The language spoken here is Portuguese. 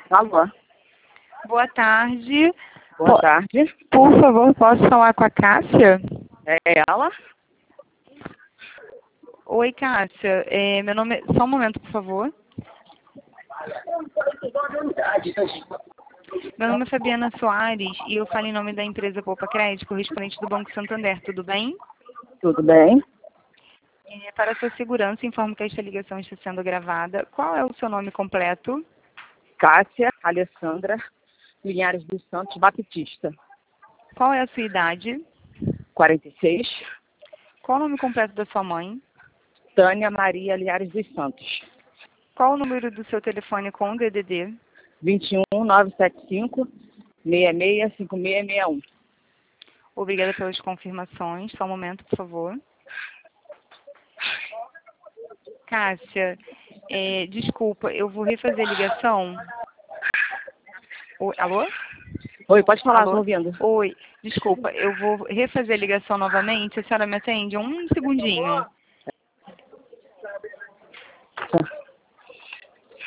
Alô, Boa tarde. boa tarde. Por favor, posso falar com a Cássia? É ela? Oi, Cássia. Meu nome é... Só um momento, por favor. Meu nome é Fabiana Soares e eu falo em nome da empresa Poupa Crédito, correspondente do Banco Santander. Tudo bem? Tudo bem? Para sua segurança, informo que esta ligação está sendo gravada. Qual é o seu nome completo? Cássia Alessandra Linhares dos Santos Baptista. Qual é a sua idade? 46. Qual o nome completo da sua mãe? Tânia Maria Linhares dos Santos. Qual o número do seu telefone com o DDD? 21 975 665661. Obrigada pelas confirmações. Só um momento, por favor. Cássia, desculpa, eu vou refazer a ligação. Alô? Oi, pode falar, Alô? estou ouvindo. Oi, desculpa, eu vou refazer a ligação novamente. A senhora me atende? Um segundinho. Tá.